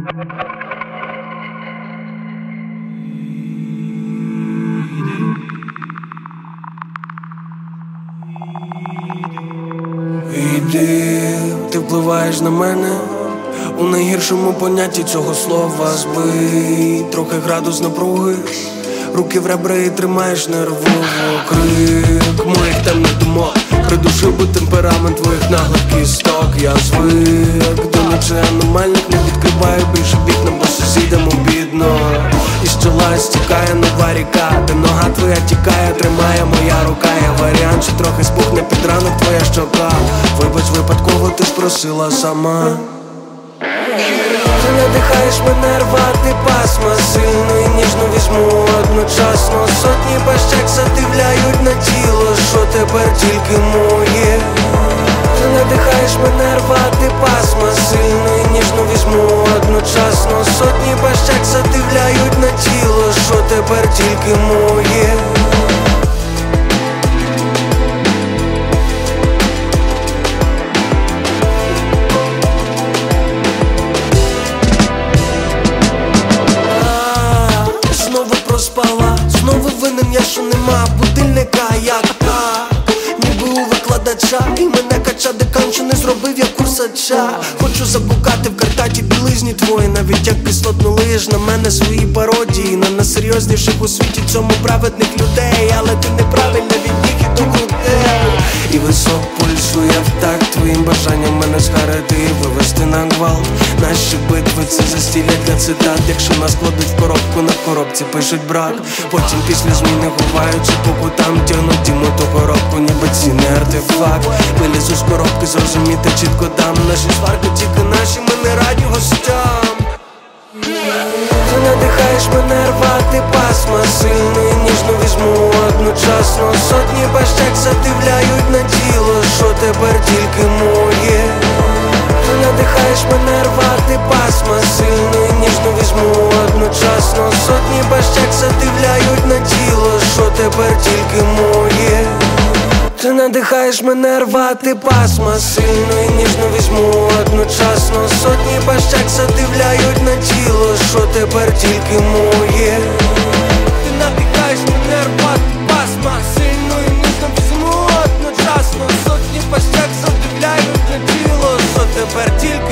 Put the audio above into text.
Іди, ти впливаєш на мене у найгіршому понятті цього слова. Збий трохи градус напруги, руки в ребра і тримаєш нервово. Крик моїх темних думок придушив би темперамент твоїх наглих кісток. Я звик до ночей аномальних, не відкриваю більше вікна, бо сусідам обідно. Із чола стікає нова ріка, де нога твоя тікає, тримає моя рука. Є варіант, що трохи спухне під ранок твоя щока. Вибач, випадково ти спросила сама. Ти надихаєш мене рвати пасма, сильно і ніжно візьму одночасно. Сотні пащек задивляють на тіло, що тепер тільки моє. Ти надихаєш мене рвати пасма, сильно і ніжно візьму одночасно. Сотні пащек задивляють на тіло, що тепер тільки моє. Знову винен я, що нема будильника, як ніби у викладача. І мене кача декан, що не зробив я курсача. Хочу заблукати в картаті білизні твої, навіть як кислотно лиєш на мене свої пародії. На найсерйозніших у світі цьому праведних людей. Але ти неправильна від них і до крутей. І висок пульсує в такт твоїм бажанням мене схарити і вивести на гвалт. Наші битви це застілля для цитат. Якщо нас кладуть в коробку, на коробці пишуть брак. Потім після зміни ховаючи по кутам, тягнуть йому ту коробку, ніби цінний артефакт. Вилізу з коробки, зрозуміти чітко дам. Наші сварки тільки наші, ми не раді гостям. Ти надихаєш мене рвати пасма, сильно і ніжно візьму одночасно. Сотні пащек задивляють на тіло, що тепер тільки моє. Ти надихаєш мене рвати пасма, сильно і ніжно візьму одночасно. Сотні пащек задивляють на тіло, що тепер тільки моє. Ти надихаєш мене рвати пасма, сильно і ніжно візьму одночасно. Сотні пащек задивляють на тіло, що тепер тільки моє. Ти надихаєш мене рвати пасма, сильно і ніжно візьму одночасно. Сотні пащек задивляють на тіло, що тепер тільки